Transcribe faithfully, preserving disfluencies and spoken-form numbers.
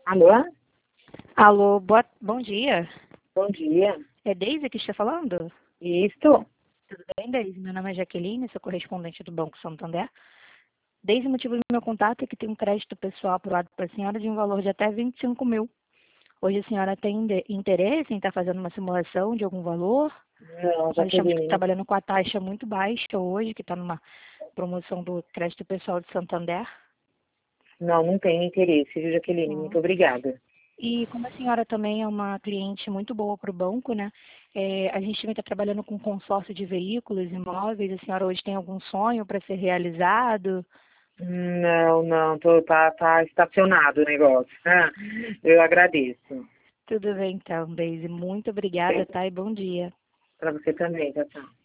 Alô? Alô, boa, bom dia. Bom dia. É Deise que está falando? Isto? Tudo bem, Deise? Meu nome é Jaqueline, sou correspondente do Banco Santander. Deise, o motivo do meu contato é que tem um crédito pessoal aprovado para a senhora de um valor de até vinte e cinco mil. Hoje a senhora tem de- interesse em estar fazendo uma simulação de algum valor? Não, Nós estamos Jaqueline. trabalhando com a taxa muito baixa hoje, que está numa promoção do crédito pessoal de Santander. Não, não tenho interesse, viu, Jaqueline? Hum. Muito obrigada. E como a senhora também é uma cliente muito boa para o banco, né? É, a gente também está trabalhando com consórcio de veículos, imóveis. A senhora hoje tem algum sonho para ser realizado? Não, não, tô, tá, tá estacionado o negócio. Ah, eu agradeço. Tudo bem então, Deise. Muito obrigada, tá? E bom dia. Para você também, tchau, tchau.